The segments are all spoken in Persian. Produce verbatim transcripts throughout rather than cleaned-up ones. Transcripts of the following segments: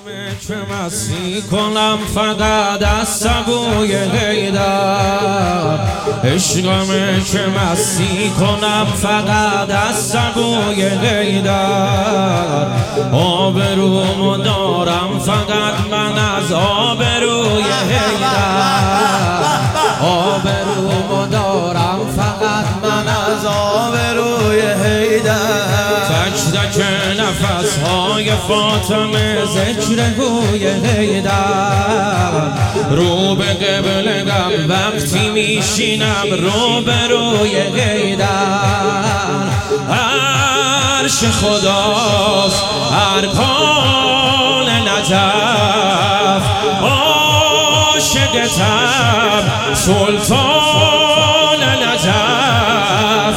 چه مستی کنم فقط از سبوی حیدر، عشقم چه مستی کنم فقط از سبوی حیدر. آبرومو دارم فقط من از آبروی حیدر، آبرومو دارم فقط من از آبروی حیدر. تک تک نفس‌های فاطمه ذکر هوی حیدر، رو به قبله‌ام وقتی میشینم رو به روی حیدر. عرش خداست ارکان نجف، عاشقتم سلطان نجف.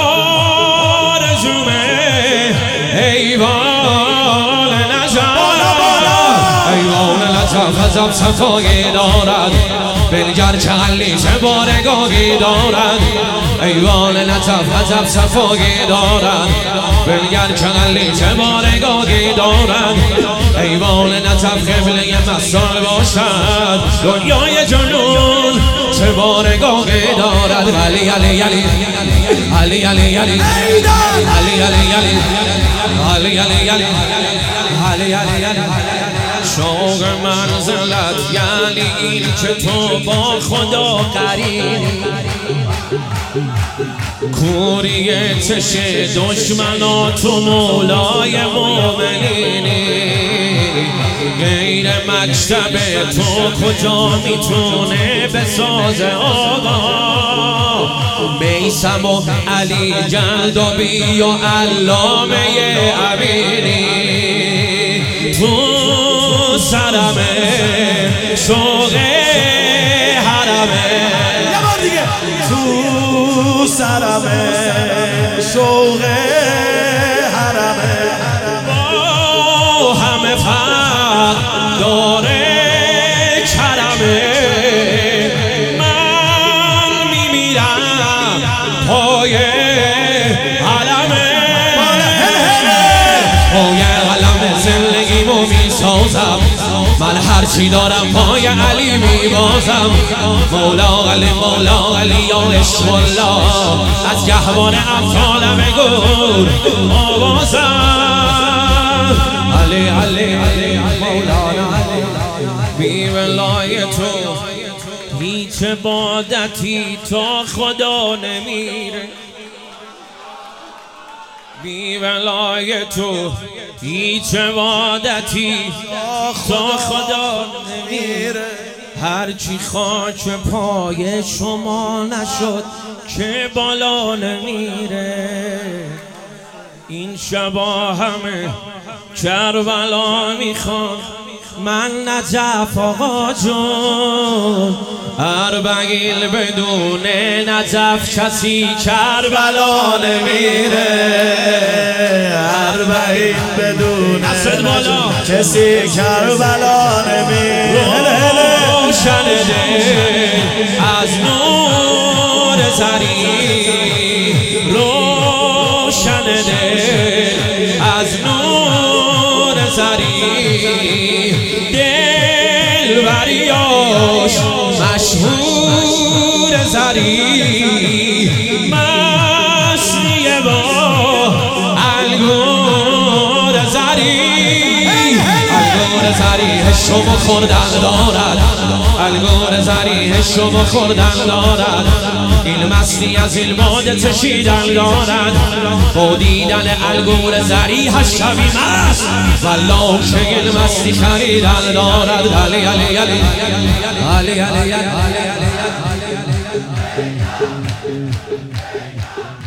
ایوان نجف عجب صفایی دارد، بنگر چغلی چه بارگاهی دارد. ایوان نجف عجب صفایی دارد، بنگر چغلی چه بارگاهی دارد. ایوان نجف قبله مسال باشد، دنیای جنون چه بارگاهی دارد. علی علی علی علی علی علی علی علی علی علی علی علی علی. شوق منزلت یعنی این که تو با خدا قرینی، کوری چش دشمنات و مولای مومنینی. غیر مکتب تو کجا میتونه بسازه آقا؟ میثم و علی جلدابی و علامه امینی. تو سرمه شوق حرمه، تو سرمه شوق حرمه. با همه فرق داره کرمه، من میمیرم پای علمه. پای علم زندگیمو میسازم، من هرچی دارم پای علی میبازم. مولا علی مولا علی یا عشق الله، از گهوان افعالم گور آوازم. علی علی علی مولانا علی، بی ولای تو هیچ عبادتی تا خدا نمیره. بی ولای تو هیچ عبادتی تا خدا نمیره. هرچی خاک پای شما نشد که بالا نمیره. این شبا همه کربلا میخوان، من نجف آقا جون. اربعین بدون نجف کسی کربلا نمیره. اربعین بدون نجف کسی کربلا نمیره. روشن دل از نور زری، روشن دل از نور زری. دل بریاش مشهور زری، مسیه با الگور زری. الگور زری هشم خوردن دارد، الگور زری هشم خوردن دارد. این مستی از این باده چشیدن دارد، با دیدن الگور زری هشمی مست، والله که این مستی خریدن دارد. علی علی علی علی علی علی علی.